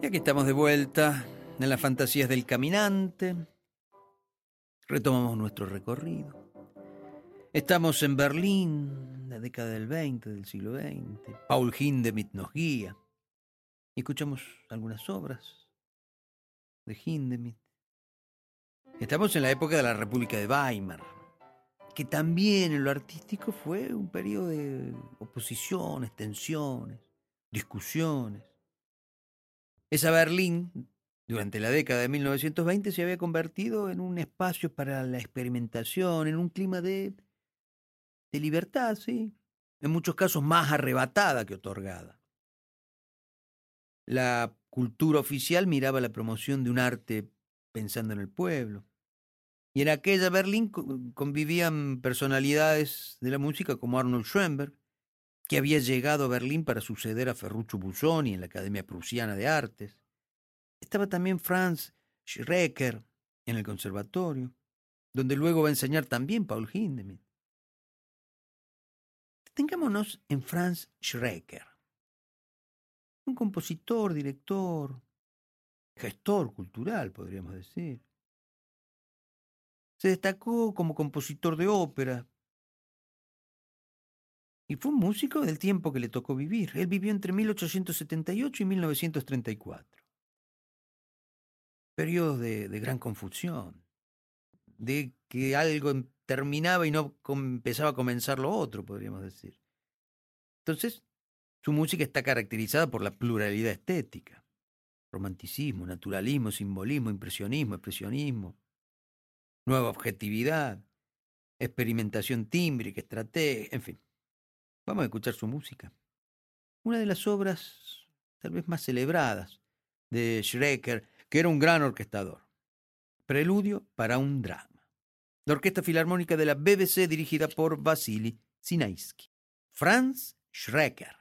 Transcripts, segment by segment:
Y aquí estamos de vuelta en las fantasías del caminante. Retomamos nuestro recorrido. Estamos en Berlín, la década del 20, del siglo XX. Paul Hindemith nos guía. Y escuchamos algunas obras de Hindemith. Estamos en la época de la República de Weimar, que también en lo artístico fue un periodo de oposiciones, tensiones, discusiones. Esa Berlín, durante la década de 1920, se había convertido en un espacio para la experimentación, en un clima de libertad, sí, en muchos casos más arrebatada que otorgada. La cultura oficial miraba la promoción de un arte pensando en el pueblo. Y en aquella Berlín convivían personalidades de la música como Arnold Schoenberg, que había llegado a Berlín para suceder a Ferruccio Busoni en la Academia Prusiana de Artes. Estaba también Franz Schreker en el conservatorio, donde luego va a enseñar también Paul Hindemith. Detengámonos en Franz Schreker, un compositor, director, gestor cultural, podríamos decir. Se destacó como compositor de ópera y fue un músico del tiempo que le tocó vivir. Él vivió entre 1878 y 1934. Periodos de gran confusión, de que algo terminaba y no empezaba a comenzar lo otro, podríamos decir. Entonces, su música está caracterizada por la pluralidad estética: romanticismo, naturalismo, simbolismo, impresionismo, expresionismo, nueva objetividad, experimentación tímbrica, estrategia, en fin. Vamos a escuchar su música. Una de las obras tal vez más celebradas de Schreker, que era un gran orquestador. Preludio para un drama. La Orquesta Filarmónica de la BBC, dirigida por Vasily Sinaisky. Franz Schreker.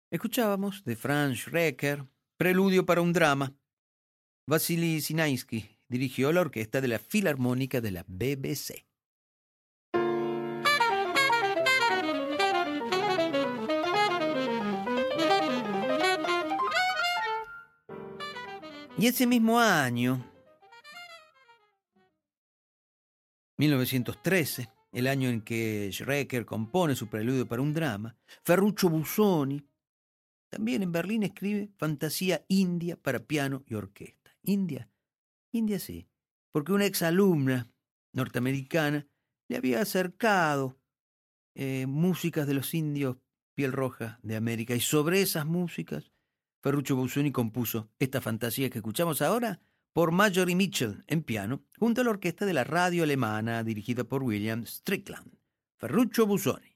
Escuchábamos de Franz Schreker, Preludio para un drama. Vasily Sinaisky dirigió la orquesta de la Filarmónica de la BBC. Y ese mismo año, 1913, el año en que Schreker compone su Preludio para un drama, Ferruccio Busoni, también en Berlín, escribe Fantasía India para piano y orquesta. India sí, porque una exalumna norteamericana le había acercado músicas de los indios piel roja de América, y sobre esas músicas Ferruccio Busoni compuso esta fantasía que escuchamos ahora por Marjorie Mitchell en piano, junto a la orquesta de la radio alemana dirigida por William Strickland. Ferruccio Busoni.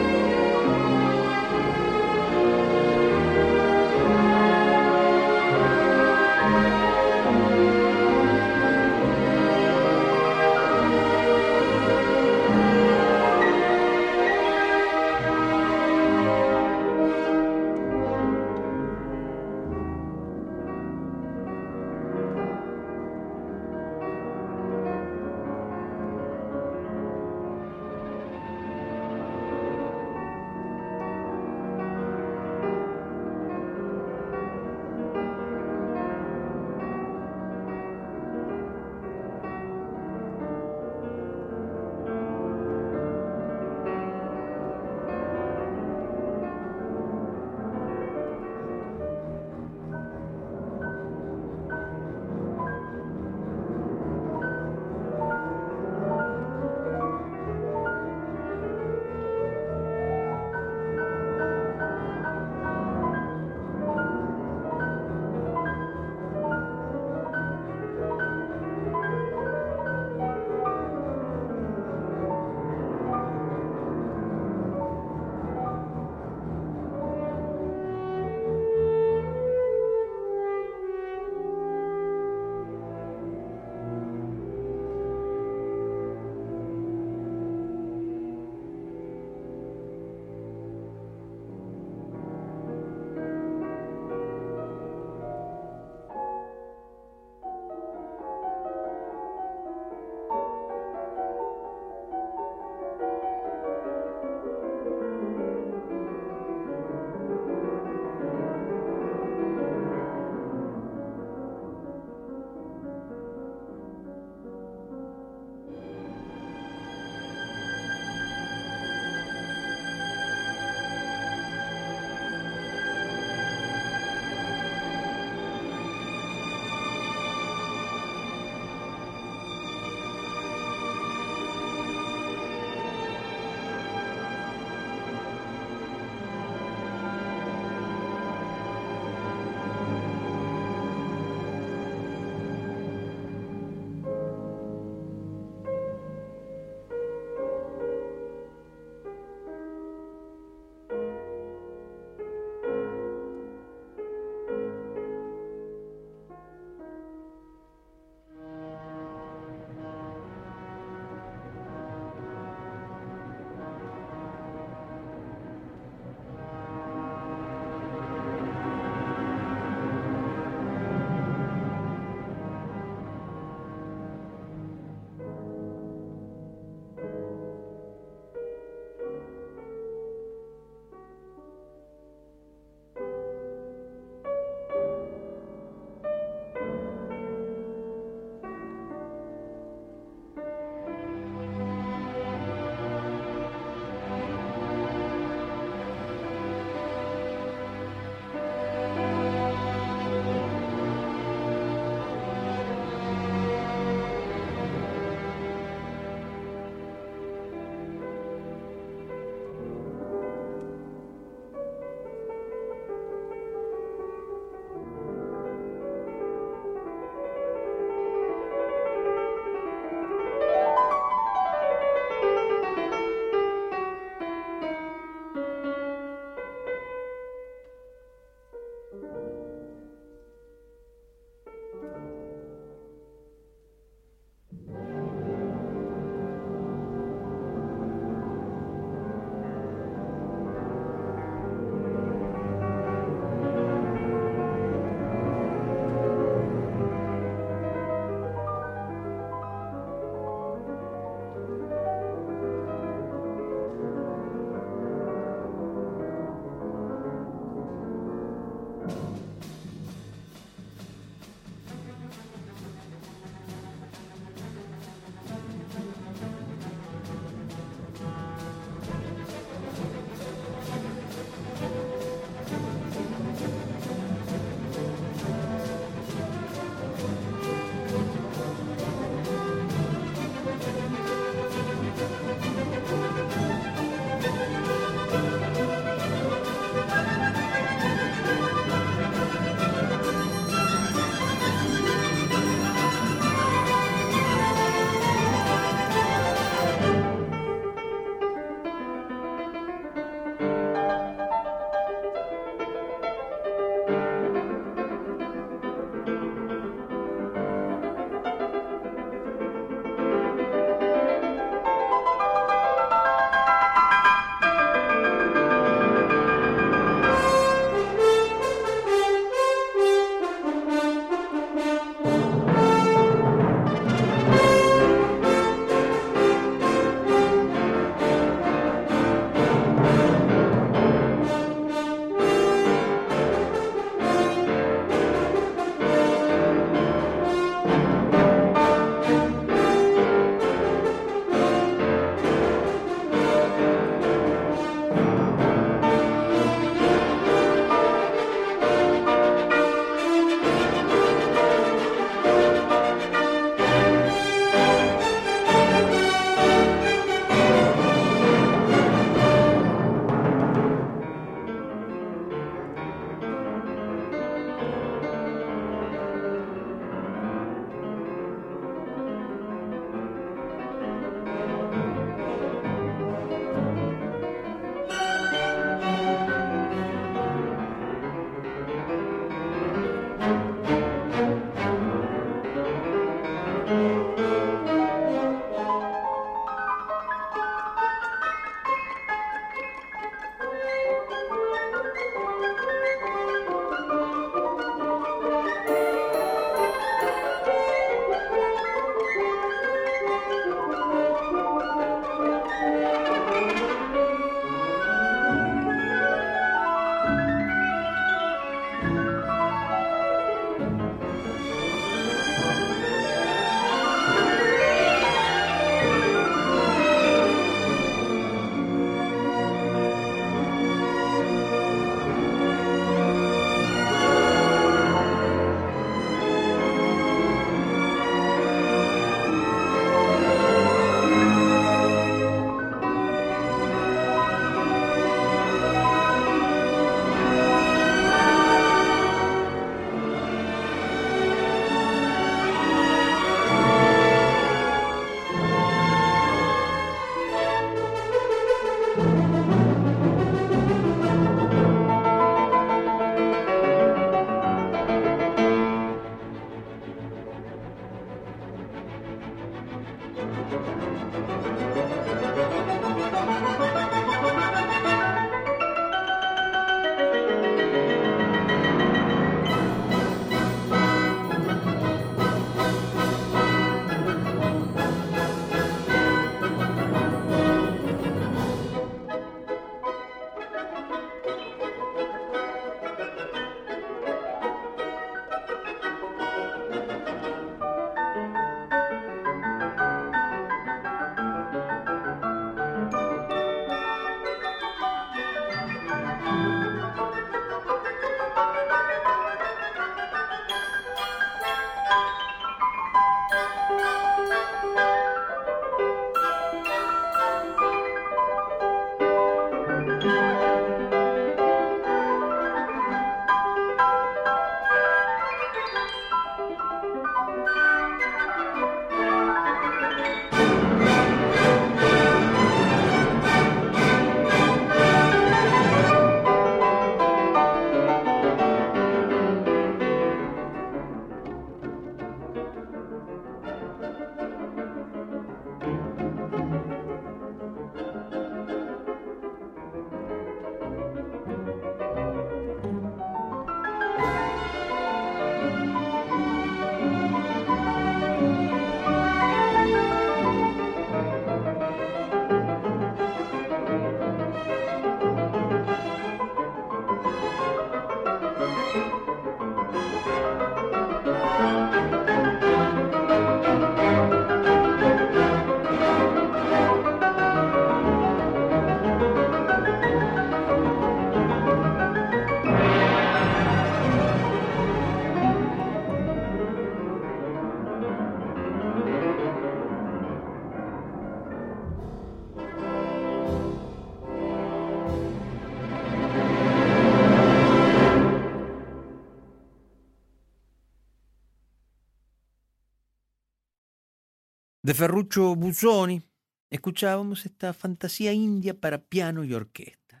De Ferruccio Busoni escuchábamos esta fantasía india para piano y orquesta.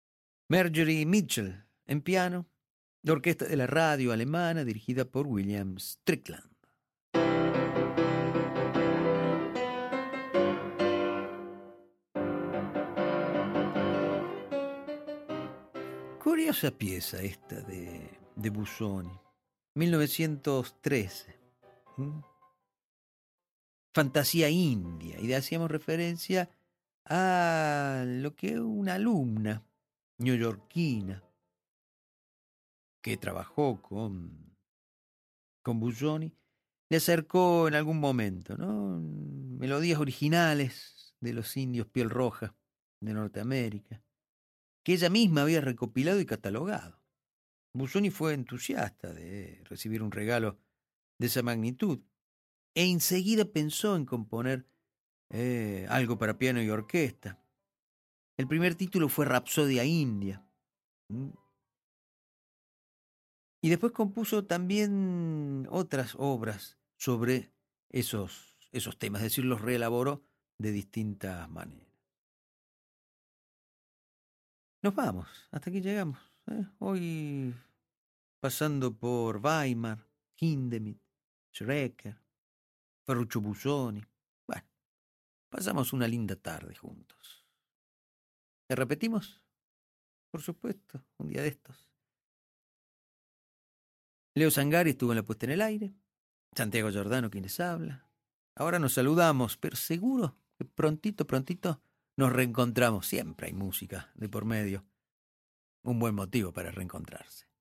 Marjorie Mitchell en piano, la orquesta de la radio alemana dirigida por William Strickland. Curiosa pieza esta de Busoni, 1913. Fantasía india, y hacíamos referencia a lo que una alumna neoyorquina que trabajó con Busoni le acercó en algún momento, ¿no? Melodías originales de los indios piel roja de Norteamérica, que ella misma había recopilado y catalogado. Busoni fue entusiasta de recibir un regalo de esa magnitud e enseguida pensó en componer algo para piano y orquesta. El primer título fue Rapsodia India. Y después compuso también otras obras sobre esos temas, es decir, los reelaboró de distintas maneras. Nos vamos, hasta aquí llegamos. Hoy pasando por Weimar, Hindemith, Schreker, Ferruccio Busoni. Bueno, pasamos una linda tarde juntos. ¿Te repetimos? Por supuesto, un día de estos. Leo Sangari estuvo en la puesta en el aire. Santiago Giordano quien les habla. Ahora nos saludamos, pero seguro que prontito nos reencontramos. Siempre hay música de por medio. Un buen motivo para reencontrarse.